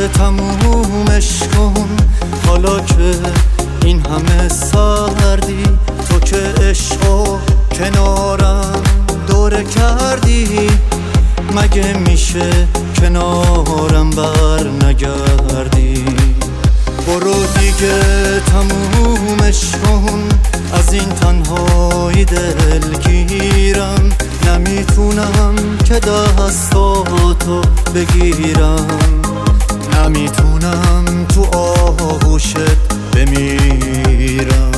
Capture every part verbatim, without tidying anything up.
تمومش کن، حالا که این همه سردی، تو که عشقو کنارم دوره کردی، مگه میشه کنارم بر نگردی؟ برو دیگه تمومش کن، از این تنهایی دلگیرم، نمیتونم که دستاتو بگیرم، نمیتونم تو آغوشت بمیرم.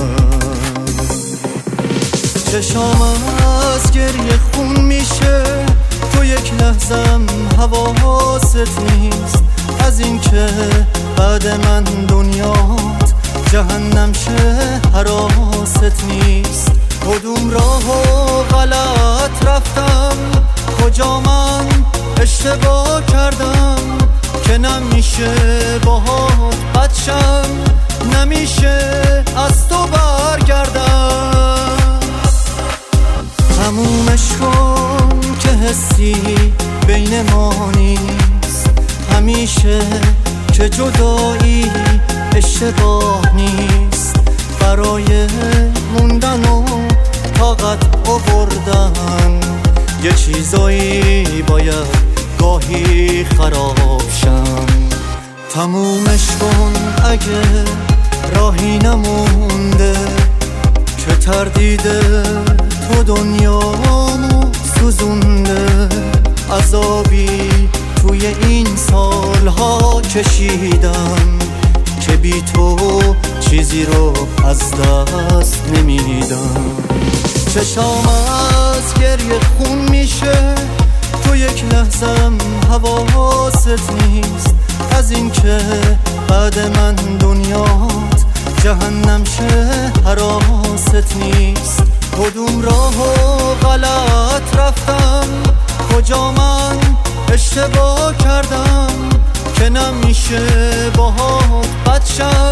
چشام از گریه خون میشه، تو یک لحظم حواست نیست، از این که بعد من دنیات جهنم شه حراست نیست. کدوم راهو غلط رفتم، کجا من اشتباه کردم که نمیشه باهات بچم، نمیشه از تو برگردم. تمومش کن که حسی بین ما نیست، همیشه که جدایی اشتباه نیست، برای موندن و طاقت آوردن یه چیزایی باید گاهی خراب شم. تمومش کن اگه راهی نمونده، که تردیده تو دنیامو سوزونده، عذابی توی این سالها کشیدم که بی تو چیزی رو از دست نمیدم. چشام از گریه خون میشه، تو یک لحظم حواست نیست، از این که بعد من دنیات جهنم شه حراست نیست. کدوم راهو غلط رفتم، کجا من اشتباه کردم که نمیشه باهات بچم،